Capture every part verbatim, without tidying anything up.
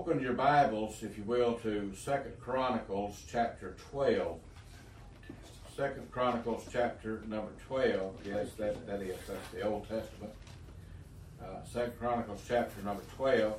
open your Bibles, if you will, to Second Chronicles chapter twelve. Second Chronicles chapter number twelve. Yes, that, that is. That's the Old Testament. Uh, Second Chronicles chapter number twelve.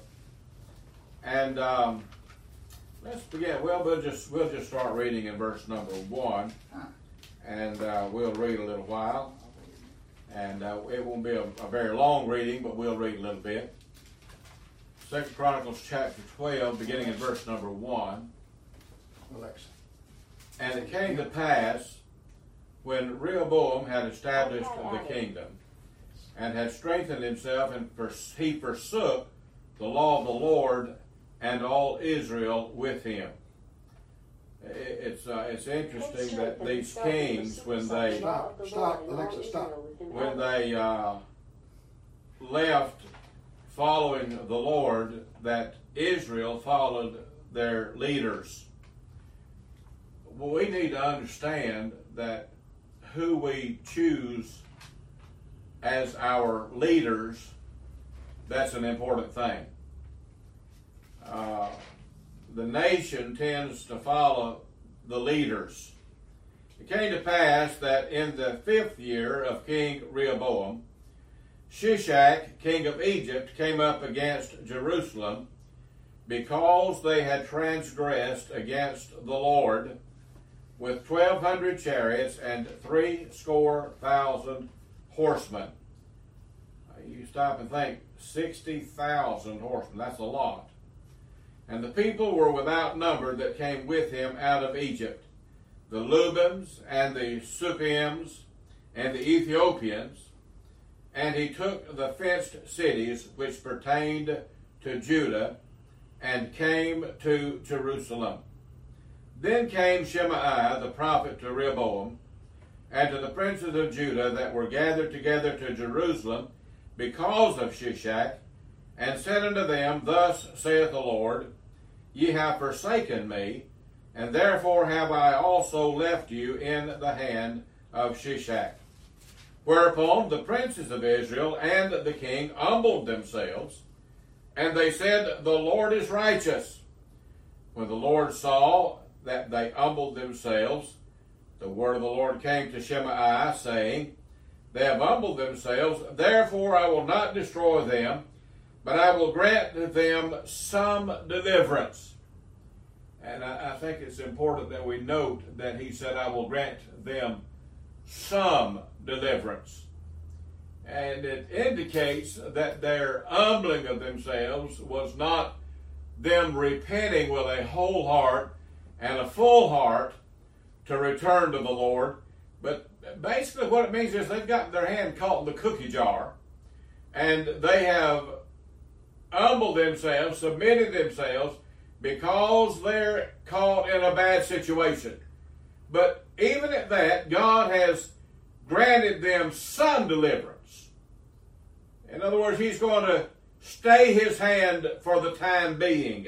And um, let's begin. Well, we'll just we'll just start reading in verse number one, and uh, we'll read a little while. And uh, it won't be a, a very long reading, but we'll read a little bit. Second Chronicles chapter twelve, beginning in verse number one. Alexa. And it came to pass, when Rehoboam had established the kingdom, and had strengthened himself, and he forsook the law of the Lord, and all Israel with him. It's uh, it's interesting that these kings, when they Stop, stop, Alexa, stop. when they uh, left following the Lord, that Israel followed their leaders. Well, we need to understand that who we choose as our leaders, that's an important thing. Uh, the nation tends to follow the leaders. It came to pass that in the fifth year of King Rehoboam, Shishak, king of Egypt, came up against Jerusalem because they had transgressed against the Lord with twelve hundred chariots and three score thousand horsemen. You stop and think, sixty thousand horsemen, that's a lot. And the people were without number that came with him out of Egypt, the Lubims and the Sukkiims and the Ethiopians. And he took the fenced cities which pertained to Judah, and came to Jerusalem. Then came Shemaiah the prophet to Rehoboam, and to the princes of Judah that were gathered together to Jerusalem because of Shishak, and said unto them, Thus saith the Lord, Ye have forsaken me, and therefore have I also left you in the hand of Shishak. Whereupon the princes of Israel and the king humbled themselves, and they said, The Lord is righteous. When the Lord saw that they humbled themselves, the word of the Lord came to Shemaiah, saying, They have humbled themselves, therefore I will not destroy them, but I will grant them some deliverance. And I, I think it's important that we note that he said, I will grant them some deliverance. And it indicates that their humbling of themselves was not them repenting with a whole heart and a full heart to return to the Lord. But basically what it means is they've got their hand caught in the cookie jar, and they have humbled themselves, submitted themselves, because they're caught in a bad situation. But even at that, God has granted them some deliverance. In other words, he's going to stay his hand for the time being.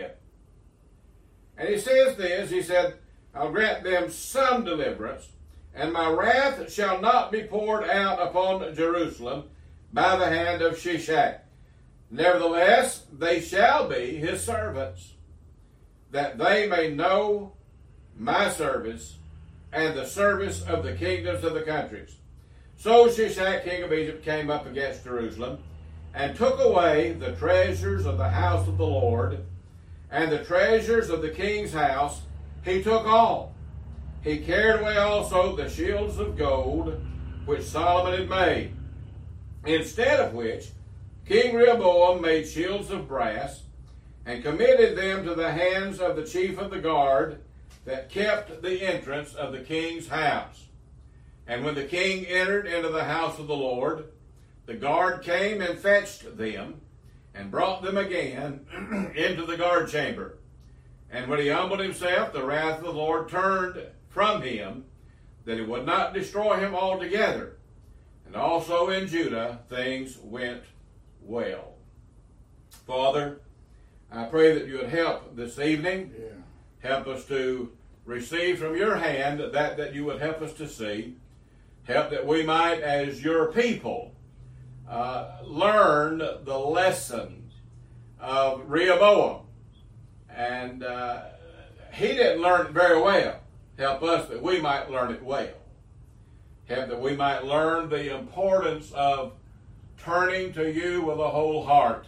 And he says this, he said, I'll grant them some deliverance, and my wrath shall not be poured out upon Jerusalem by the hand of Shishak. Nevertheless, they shall be his servants, that they may know my service and the service of the kingdoms of the countries. So Shishak, king of Egypt, came up against Jerusalem, and took away the treasures of the house of the Lord, and the treasures of the king's house he took all. He carried away also the shields of gold which Solomon had made, instead of which King Rehoboam made shields of brass, and committed them to the hands of the chief of the guard that kept the entrance of the king's house. And when the king entered into the house of the Lord, the guard came and fetched them, and brought them again into the guard chamber. And when he humbled himself, the wrath of the Lord turned from him, that he would not destroy him altogether. And also in Judah things went well. Father, I pray that you would help this evening. Yeah. Help us to receive from your hand that that you would help us to see. Help that we might, as your people, uh, learn the lesson of Rehoboam. And uh, he didn't learn it very well. Help us that we might learn it well. Help that we might learn the importance of turning to you with a whole heart.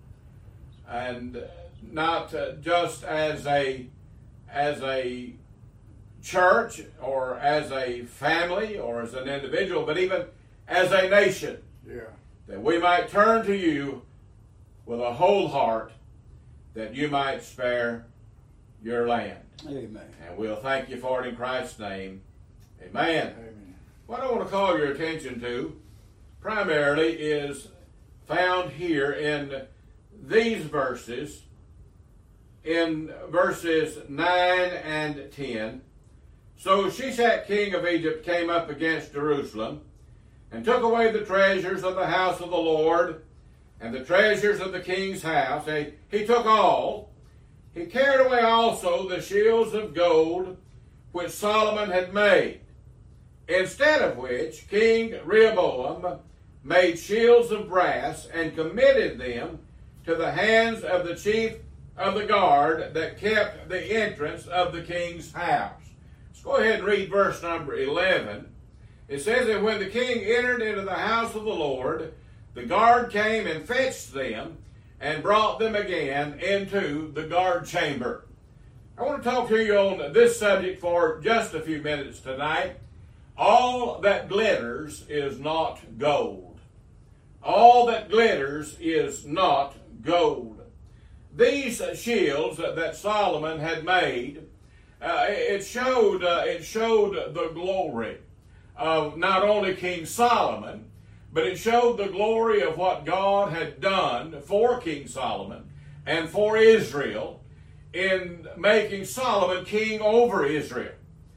And not uh, just as a as a church or as a family or as an individual, but even as a nation. Yeah. That we might turn to you with a whole heart, that you might spare your land. Amen. And we'll thank you for it in Christ's name. Amen. Amen. What I want to call your attention to primarily is found here in these verses, in verses nine and ten. So Shishak, king of Egypt, came up against Jerusalem and took away the treasures of the house of the Lord and the treasures of the king's house. He, he took all. He carried away also the shields of gold which Solomon had made, instead of which King Rehoboam made shields of brass and committed them to the hands of the chief of the guard that kept the entrance of the king's house. Let's go ahead and read verse number eleven. It says that when the king entered into the house of the Lord, the guard came and fetched them and brought them again into the guard chamber. I want to talk to you on this subject for just a few minutes tonight. All that glitters is not gold. All that glitters is not gold. These shields that Solomon had made, uh, it showed uh, it showed the glory of not only King Solomon, but it showed the glory of what God had done for King Solomon and for Israel in making Solomon king over Israel.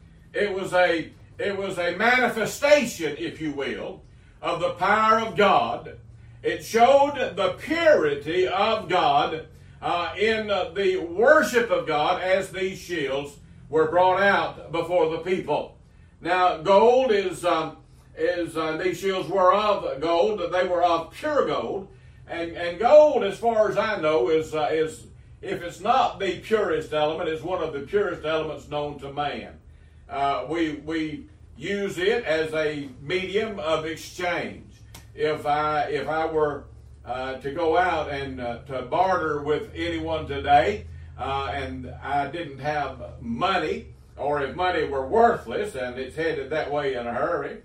It was a it was a manifestation, if you will, of the power of God. It showed the purity of God uh, in uh, the worship of God as these shields were brought out before the people. Now, gold is um, is uh, these shields were of gold; they were of pure gold, and and gold, as far as I know, is uh, is if it's not the purest element, is one of the purest elements known to man. Uh, we we use it as a medium of exchange. If I if I were uh, to go out and uh, to barter with anyone today, uh, and I didn't have money, or if money were worthless, and it's headed that way in a hurry,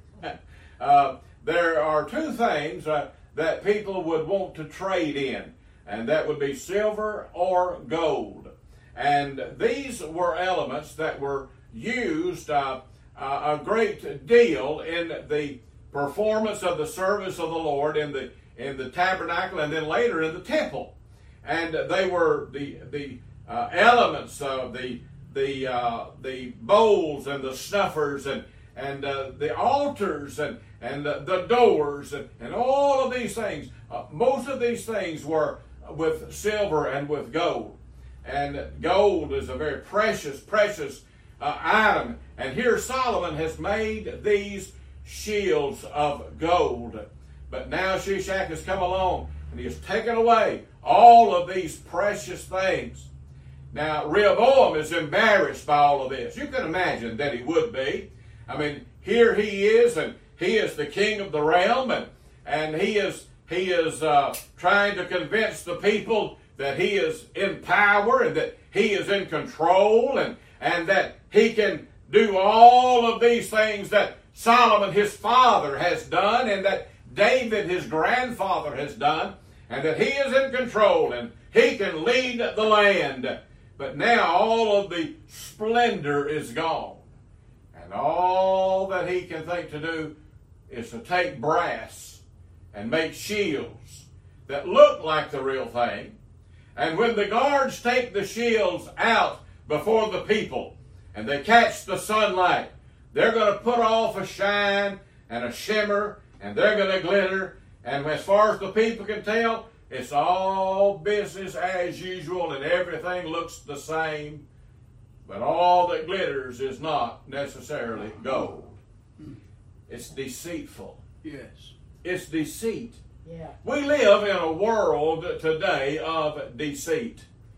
uh, there are two things uh, that people would want to trade in, and that would be silver or gold. And these were elements that were used uh, uh, a great deal in the performance of the service of the Lord in the in the tabernacle, and then later in the temple. And they were the the uh, elements of the the uh, the bowls and the snuffers and and uh, the altars and and uh, the doors and, and all of these things. Uh, most of these things were with silver and with gold. And gold is a very precious, precious uh, item. And here Solomon has made these shields of gold. But now Shishak has come along and he has taken away all of these precious things. Now, Rehoboam is embarrassed by all of this. You can imagine that he would be. I mean, here he is, and he is the king of the realm, and, and he is he is uh, trying to convince the people that he is in power and that he is in control, and, and that he can do all of these things that Solomon, his father, has done, and that David, his grandfather, has done, and that he is in control, and he can lead the land. But now all of the splendor is gone. And all that he can think to do is to take brass and make shields that look like the real thing. And when the guards take the shields out before the people and they catch the sunlight, they're going to put off a shine and a shimmer, and they're going to glitter. And as far as the people can tell, it's all business as usual, and everything looks the same. But all that glitters is not necessarily gold. It's deceitful. Yes. It's deceit. Yeah. We live in a world today of deceit.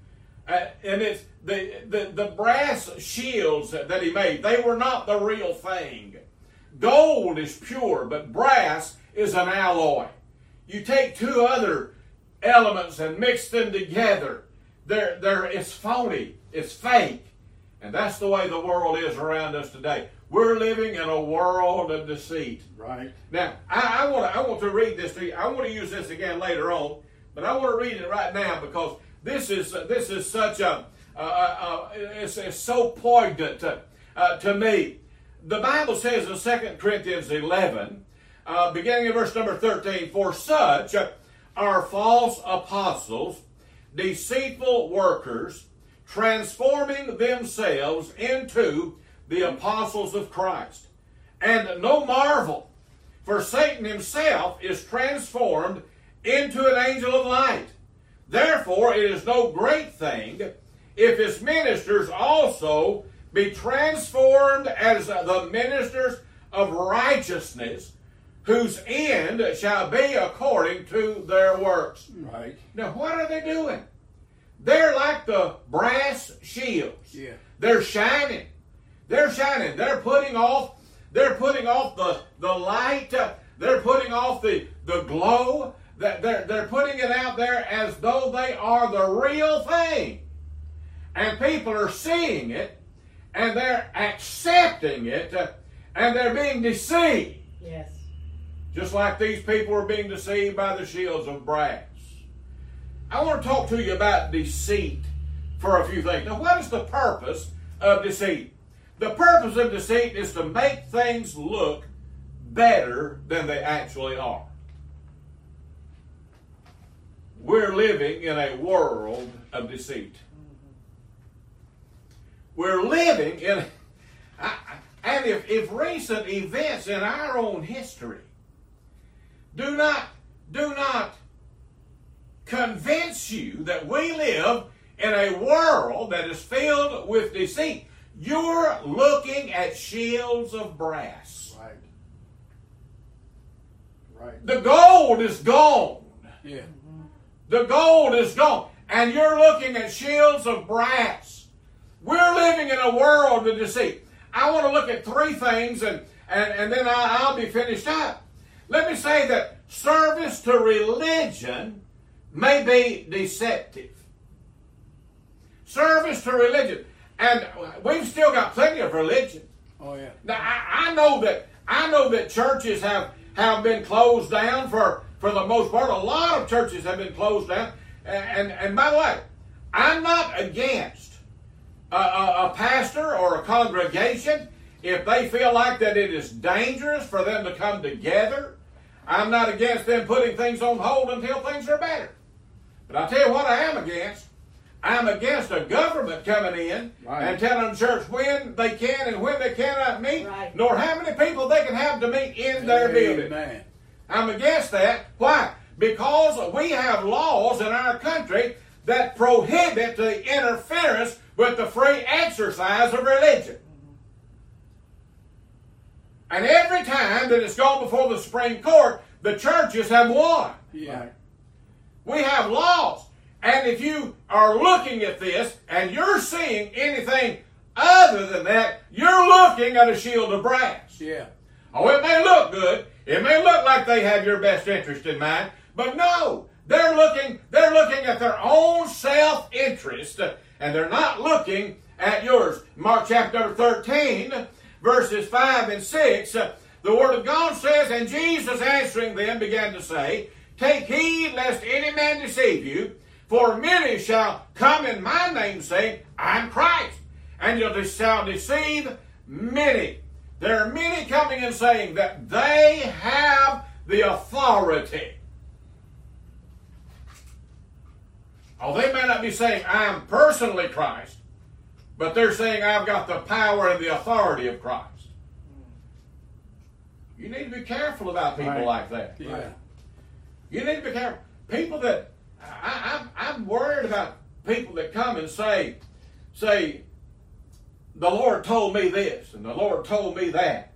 Uh, and it's the, the, the brass shields that he made, they were not the real thing. Gold is pure, but brass is an alloy. You take two other elements and mix them together. They're, they're, it's phony. It's fake. And that's the way the world is around us today. We're living in a world of deceit. Right. Now, I, I, want to, I want to read this to you. I want to use this again later on, but I want to read it right now because this is this is such a, uh, uh, it's, it's so poignant to, uh, to me. The Bible says in Second Corinthians eleven, uh, beginning in verse number thirteen, for such are false apostles, deceitful workers, transforming themselves into the apostles of Christ. And no marvel, for Satan himself is transformed into an angel of light. Therefore it is no great thing if his ministers also be transformed as the ministers of righteousness, whose end shall be according to their works. Right. Now what are they doing? They're like the brass shields. Yeah. They're shining. They're shining. They're putting off, they're putting off the, the light. Uh, they're putting off the, the glow. They're, they're putting it out there as though they are the real thing. And people are seeing it, and they're accepting it, uh, and they're being deceived. Yes. Just like these people were being deceived by the shields of brass. I want to talk to you about deceit for a few things. Now, what is the purpose of deceit? The purpose of deceit is to make things look better than they actually are. We're living in a world of deceit. We're living in, and if, if recent events in our own history do not, do not convince you that we live in a world that is filled with deceit, you're looking at shields of brass. Right. Right. The gold is gone. Yeah. The gold is gone. And you're looking at shields of brass. We're living in a world of deceit. I want to look at three things and, and, and then I, I'll be finished up. Let me say that service to religion may be deceptive. Service to religion. And we've still got plenty of religion. Oh yeah. Now I, I know that I know that churches have, have been closed down for, for the most part. A lot of churches have been closed down. And, and, and by the way, I'm not against a, a, a pastor or a congregation if they feel like that it is dangerous for them to come together. I'm not against them putting things on hold until things are better. But I'll tell you what I am against. I'm against a government coming in right. and telling the church when they can and when they cannot meet, right. nor how many people they can have to meet in their Amen. building. I'm against that. Why? Because we have laws in our country that prohibit the interference with the free exercise of religion. And every time that it's gone before the Supreme Court, the churches have won. Yeah. We have laws. And if you are looking at this and you're seeing anything other than that, you're looking at a shield of brass. Yeah. Oh, it may look good. It may look like they have your best interest in mind. But no, they're looking, they're looking at their own self-interest, and they're not looking at yours. Mark chapter thirteen, verses five and six, the Word of God says, and Jesus answering them began to say, take heed lest any man deceive you, for many shall come in my name saying, I'm Christ, and you shall deceive many. There are many coming and saying that they have the authority. Oh, they may not be saying, I am personally Christ, but they're saying, I've got the power and the authority of Christ. You need to be careful about people right. like that. Yeah. Right. You need to be careful. People that, I, I'm, I'm worried about people that come and say, say, the Lord told me this, and the Lord told me that.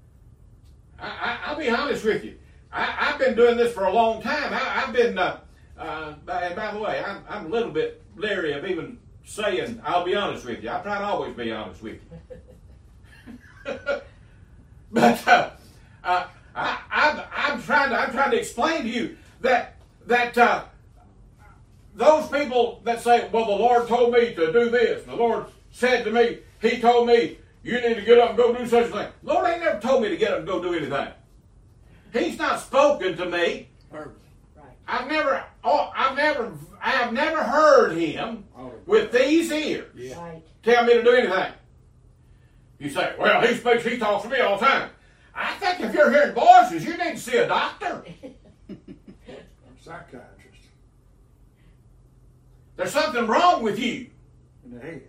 I, I, I'll be honest with you. I, I've been doing this for a long time. I, I've been, uh, Uh, and by the way, I'm, I'm a little bit leery of even saying, I'll be honest with you. I try to always be honest with you. But uh, uh, I, I'm, I'm, trying to, I'm trying to explain to you that, that uh, those people that say, well, the Lord told me to do this. The Lord said to me, He told me, you need to get up and go do such a thing. The Lord ain't never told me to get up and go do anything. He's not spoken to me. Right. I've never, oh, I've never, I've never heard Him with these ears Yeah. Right. tell me to do anything. You say, well, He speaks, He talks to me all the time. I think if you're hearing voices, you need to see a doctor. Psychiatrist. There's something wrong with you. In the head.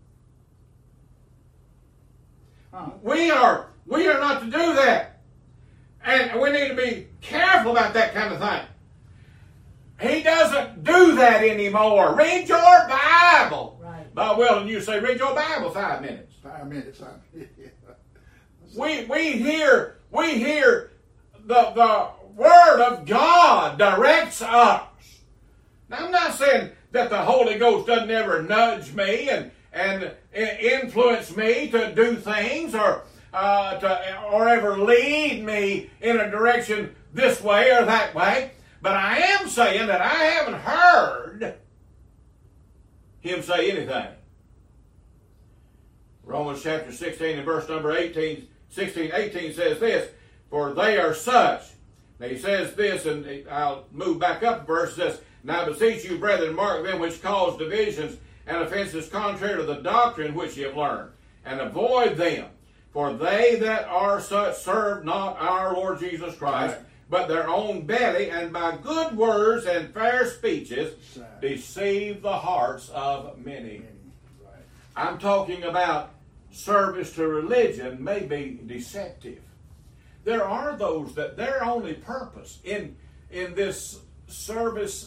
Huh? We are, we are not to do that. And we need to be careful about that kind of thing. He doesn't do that anymore. Read your Bible. Right. Bob Weldon, you say, read your Bible five minutes. Five minutes. I- We we hear we hear the the Word of God directs us. Now I'm not saying that the Holy Ghost doesn't ever nudge me and and influence me to do things or uh, to or ever lead me in a direction this way or that way. But I am saying that I haven't heard Him say anything. Romans chapter sixteen and verse number eighteen, sixteen, eighteen says this, for they are such. Now he says this, and I'll move back up a verse, says, now I beseech you, brethren, mark them which cause divisions and offenses contrary to the doctrine which ye have learned, and avoid them. For they that are such serve not our Lord Jesus Christ, Right. but their own belly, and by good words and fair speeches Right. deceive the hearts of many. Right. I'm talking about service to religion may be deceptive. There are those that their only purpose in, in this service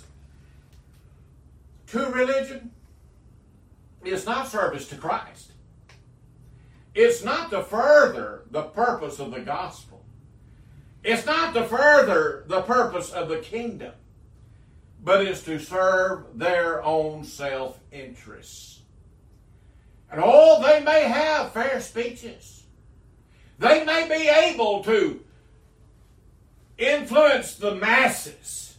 to religion is not service to Christ. It's not to further the purpose of the gospel. It's not to further the purpose of the kingdom, but it's to serve their own self-interests. And oh, they may have fair speeches. They may be able to influence the masses.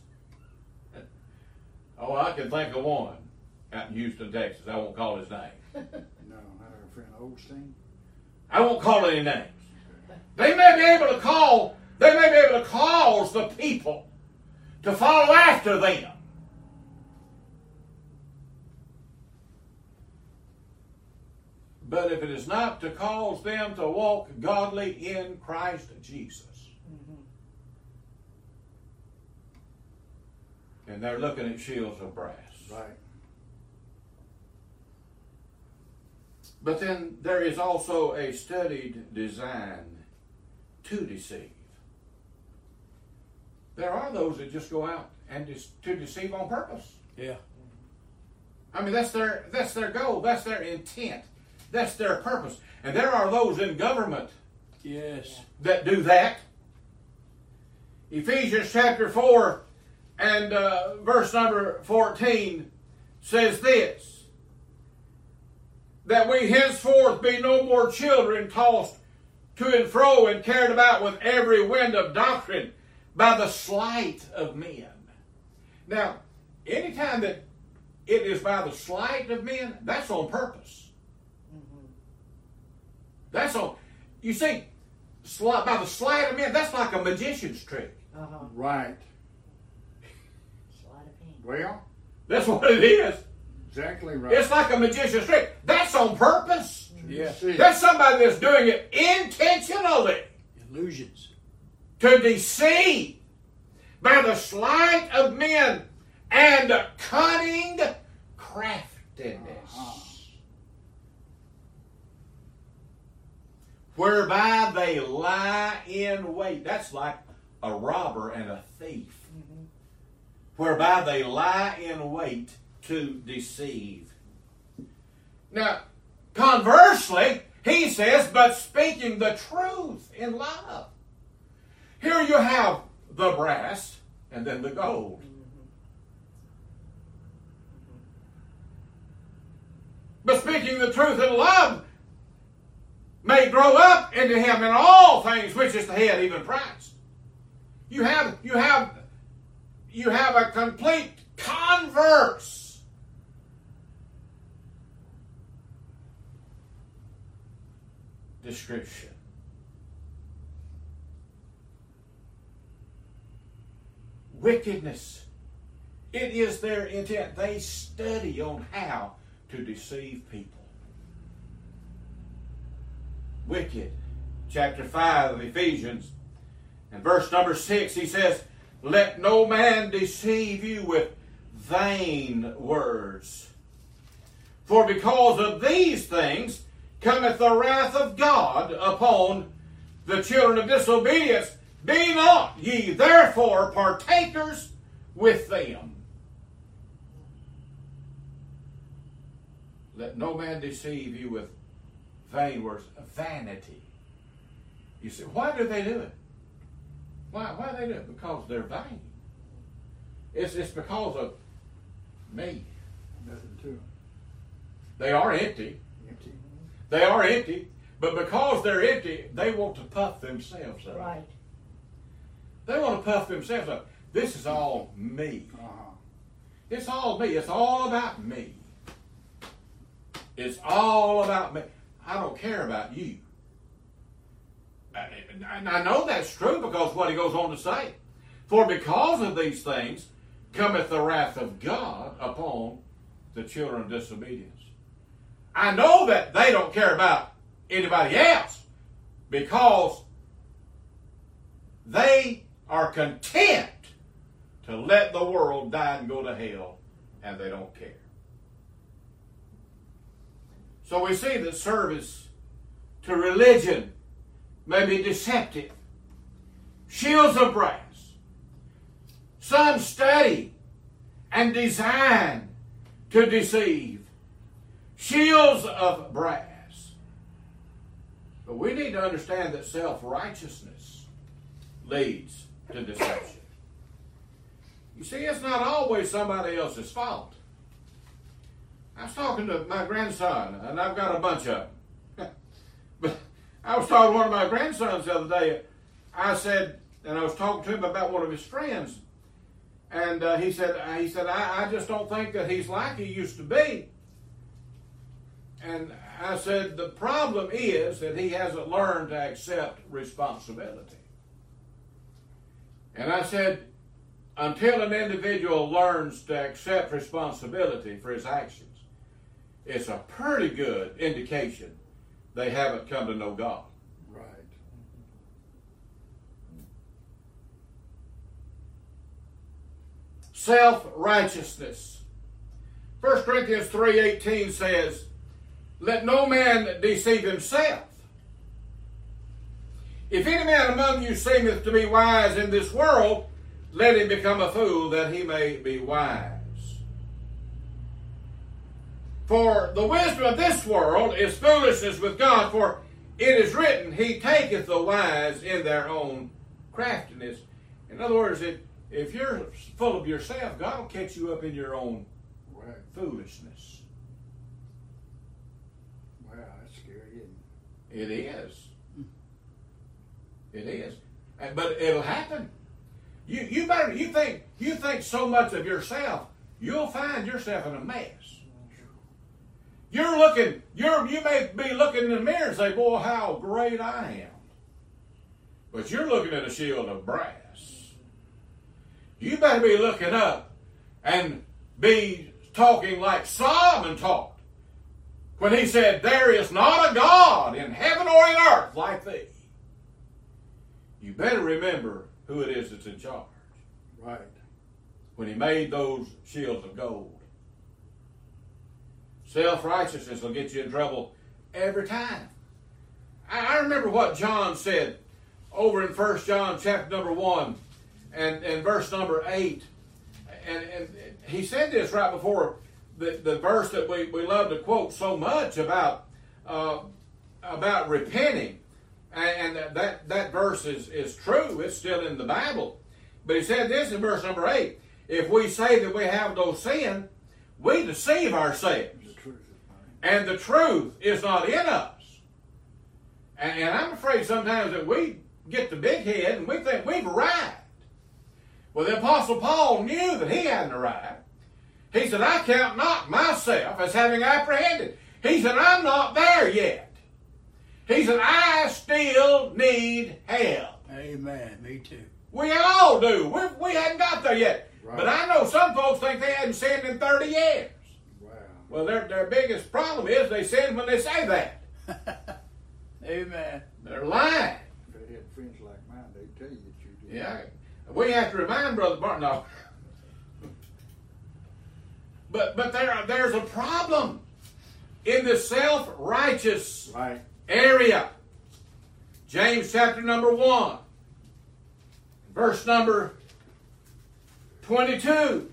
Oh, I can think of one out in Houston, Texas. I won't call his name. No, our friend Osteen. I won't call any names. They may be able to call, they may be able to cause the people to follow after them. But if it is not to cause them to walk godly in Christ Jesus, Mm-hmm. and they're looking at shields of brass. Right. But then there is also a studied design to deceive. There are those that just go out and dis- to deceive on purpose. Yeah. I mean, that's their that's their goal. That's their intent. That's their purpose. And there are those in government Yes. that do that. Ephesians chapter four and uh, verse number fourteen says this, that we henceforth be no more children tossed to and fro and carried about with every wind of doctrine by the sleight of men. Now, anytime that it is by the sleight of men, that's on purpose. Mm-hmm. That's on, you see, sli- by the sleight of men, that's like a magician's trick. Uh-huh. Right. Sleight of hand. Well, That's what it is. exactly right. It's like a magician's trick. That's on purpose. Yes. That's somebody that's doing it intentionally Illusions. to deceive by the sleight of men and cunning craftiness, Uh-huh. whereby they lie in wait. That's like a robber and a thief. Mm-hmm. Whereby they lie in wait to deceive. Now, conversely, he says, but speaking the truth in love. Here you have the brass and then the gold. Mm-hmm. speaking the truth in love may grow up into him in all things, which is the head, even Christ. You have, you have, you have a complete converse. Description. Wickedness. It is their intent. They study on how to deceive people. Wicked. Chapter five of Ephesians. And verse number six, he says, let no man deceive you with vain words. For because of these things cometh the wrath of God upon the children of disobedience. Be not ye therefore partakers with them. Let no man deceive you with vain words, vanity. You say, why do they do it? Why, why do they do it? Because they're vain. It's, it's because of me. Nothing to them. They are empty. Empty. They are empty. But because they're empty, they want to puff themselves up. Right. They want to puff themselves up. This is all me. Uh-huh. It's all me. It's all about me. It's all about me. I don't care about you. And I know that's true because what he goes on to say. For because of these things cometh the wrath of God upon the children of disobedience. I know that they don't care about anybody else because they are content to let the world die and go to hell, and they don't care. So we see that service to religion may be deceptive. Shields of brass. Some study and design to deceive. Shields of brass. But we need to understand that self-righteousness leads to deception. You see, it's not always somebody else's fault. I was talking to my grandson, and I've got a bunch of them. But I was talking to one of my grandsons the other day. I said, and I was talking to him about one of his friends, and uh, he said, he said, I, I just don't think that he's like he used to be. And I said, the problem is that he hasn't learned to accept responsibility. And I said, until an individual learns to accept responsibility for his actions, it's a pretty good indication they haven't come to know God. Right. Self-righteousness. First Corinthians three eighteen says, let no man deceive himself. If any man among you seemeth to be wise in this world, let him become a fool that he may be wise. For the wisdom of this world is foolishness with God, for it is written, he taketh the wise in their own craftiness. In other words, if, if you're full of yourself, God will catch you up in your own Right. foolishness. Wow, that's scary, isn't it? It is. It is. And- But it'll happen. You you better you think you think so much of yourself, you'll find yourself in a mess. You're looking, you're you may be looking in the mirror and say, boy, how great I am. But you're looking at a shield of brass. You better be looking up and be talking like Solomon talked when he said, there is not a God in heaven or in earth like thee. You better remember who it is that's in charge. Right. When he made those shields of gold. Self-righteousness will get you in trouble every time. I, I remember what John said over in First John chapter number one and, and verse number eight. And, and he said this right before the, the verse that we, we love to quote so much about uh, about repenting. And, and that, that verse is, is true. It's still in the Bible. But he said this in verse number eight. If we say that we have no sin, we deceive ourselves. The truth is mine. and the truth is not in us. And, and I'm afraid sometimes that we get the big head and we think we've arrived. Well, the Apostle Paul knew that he hadn't arrived. He said, I count not myself as having apprehended. He said, I'm not there yet. He said, I still need help. Amen. Me too. We all do. We, we hadn't got there yet. Right. But I know some folks think they hadn't sinned in thirty years. Wow. Well, their, their biggest problem is they sin when they say that. Amen. They're lying. If they had friends like mine, they'd tell you that you did. Yeah. We have to remind Brother Barton. No. But, but there, there's a problem in the self-righteous Right. area. James chapter number one, verse number twenty-two.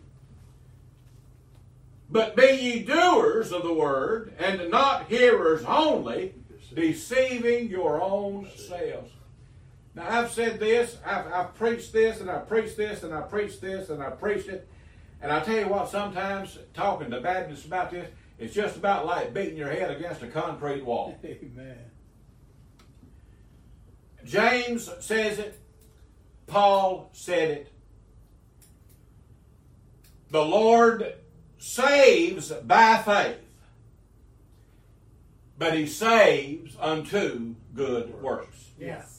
But be ye doers of the word, and not hearers only, deceiving your own selves. Now I've said this, I've, I've preached this, and I've preached this, and I've preached this, and I've preached it. And I tell you what, sometimes talking to Baptists about this, it's just about like beating your head against a concrete wall. Amen. James says it. Paul said it. The Lord saves by faith, but he saves unto good works. Yes.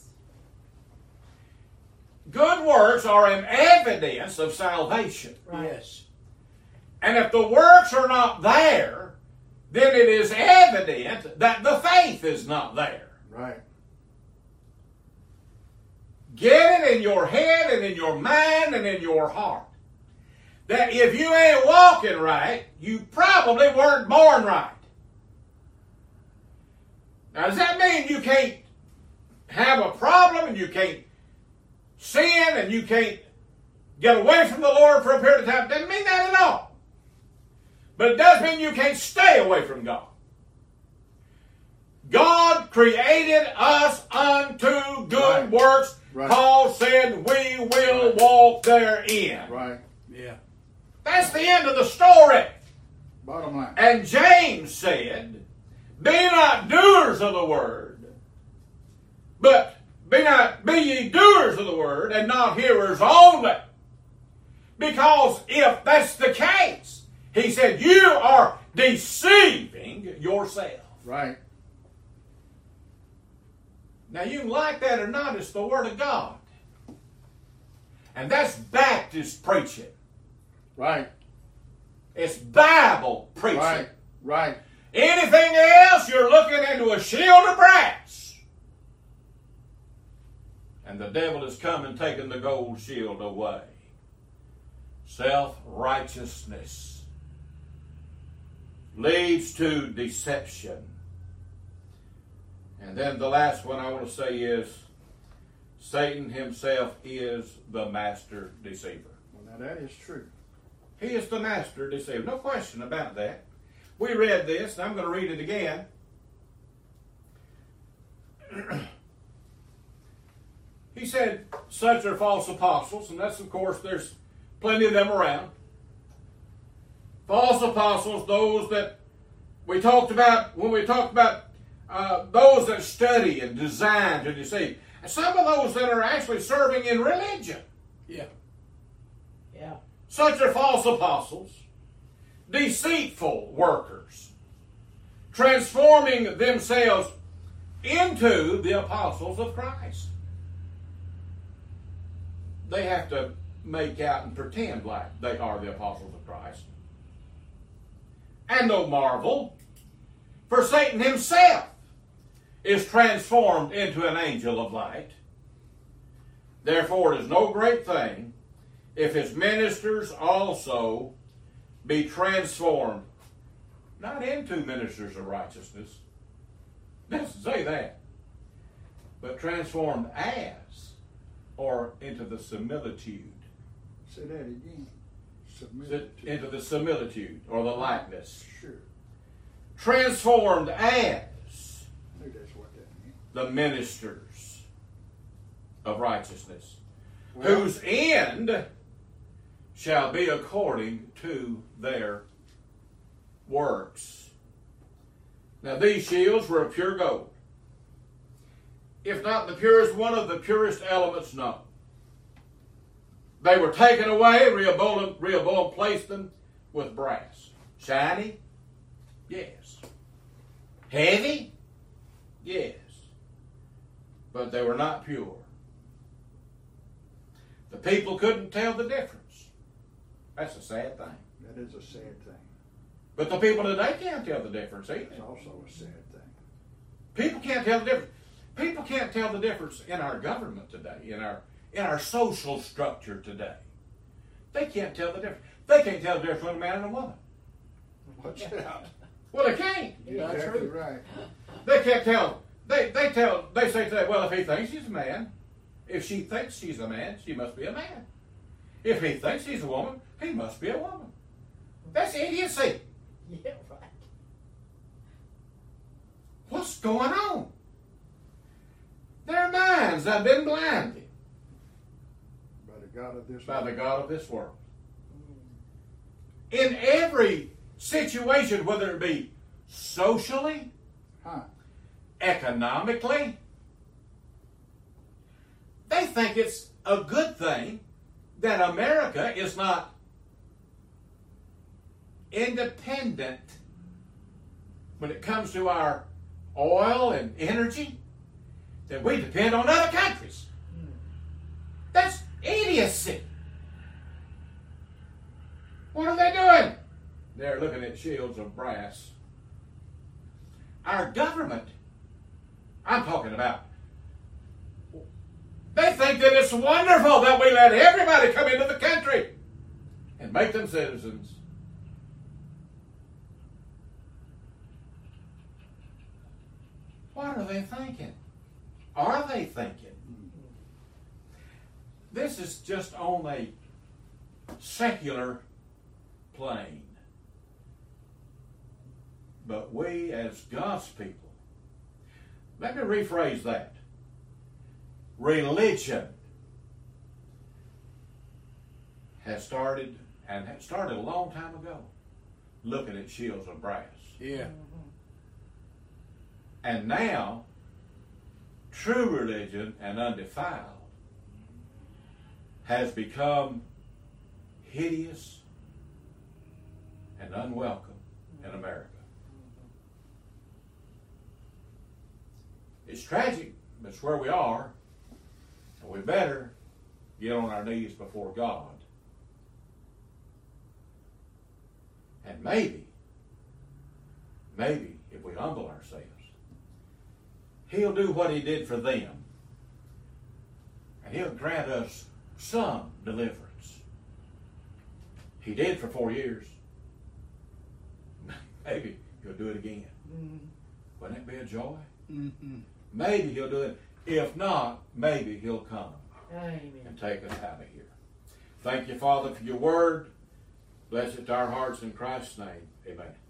Good works are an evidence of salvation. Right. Yes. And if the works are not there, then it is evident that the faith is not there. Right. Get it in your head and in your mind and in your heart that if you ain't walking right, you probably weren't born right. Now, does that mean you can't have a problem and you can't sin and you can't get away from the Lord for a period of time? Doesn't mean that at all. But it does mean you can't stay away from God. God created us unto good Right. works. Right. Paul said we will Right. walk therein. Right. Yeah. That's the end of the story. Bottom line. And James said, be not doers of the word, but be not be ye doers of the word and not hearers only. Because if that's the case, he said, you are deceiving yourself. Right. Now, you can like that or not, it's the Word of God. And that's Baptist preaching. Right. It's Bible preaching. Right. Right. Anything else, you're looking into a shield of brass. And the devil has come and taken the gold shield away. Self-righteousness leads to deception. And then the last one I want to say is Satan himself is the master deceiver. Well, now that is true. He is the master deceiver. No question about that. We read this, and I'm going to read it again. He said, such are false apostles, and that's, of course, there's plenty of them around. False apostles, those that we talked about when we talked about uh, those that study and design to deceive. And some of those that are actually serving in religion. Yeah. Yeah. Such are false apostles, deceitful workers, transforming themselves into the apostles of Christ. They have to make out and pretend like they are the apostles of Christ. And no marvel, for Satan himself is transformed into an angel of light. Therefore, it is no great thing if his ministers also be transformed, not into ministers of righteousness, doesn't say that, but transformed as, or into the similitude. Say that again. Submit to. Into the similitude, or the likeness. Sure. Transformed as I knew that's what that meant. the ministers of righteousness, Well, whose end shall be according to their works. Now these shields were of pure gold, if not the purest, one of the purest elements known. They were taken away, Rehoboam, Rehoboam placed them with brass. Shiny? Yes. Heavy? Yes. But they were not pure. The people couldn't tell the difference. That's a sad thing. That is a sad thing. But the people today can't tell the difference either. It's also a sad thing. People can't tell the difference. People can't tell the difference in our government today, in our in our social structure today. They can't tell the difference. They can't tell the difference between a man and a woman. Watch out. Well, they can't. You're exactly right. They can't tell. They they tell. They say today, well, if he thinks he's a man, if she thinks she's a man, she must be a man. If he thinks he's a woman, he must be a woman. That's idiocy. Yeah, right. What's going on? Their minds have been blinded By the God of this by the world. God of this world. In every situation, whether it be socially, Huh. economically, they think it's a good thing that America is not independent when it comes to our oil and energy, that we depend on other countries. That's idiocy. What are they doing? They're looking at shields of brass. Our government, I'm talking about, they think that it's wonderful that we let everybody come into the country and make them citizens. What are they thinking? Are they thinking? This is just on a secular plane. But we as God's people, let me rephrase that. Religion has started, and had started a long time ago, looking at shields of brass. Yeah. And now, true religion and undefiled has become hideous and unwelcome in America. It's tragic, but it's where we are, and we better get on our knees before God. And maybe, maybe if we humble ourselves, He'll do what He did for them, and He'll grant us some deliverance. He did for four years. Maybe He'll do it again. Mm. Wouldn't that be a joy? Mm-hmm. Maybe He'll do it. If not, maybe He'll come Amen. and take us out of here. Thank you, Father, for your word. Bless it to our hearts in Christ's name. Amen.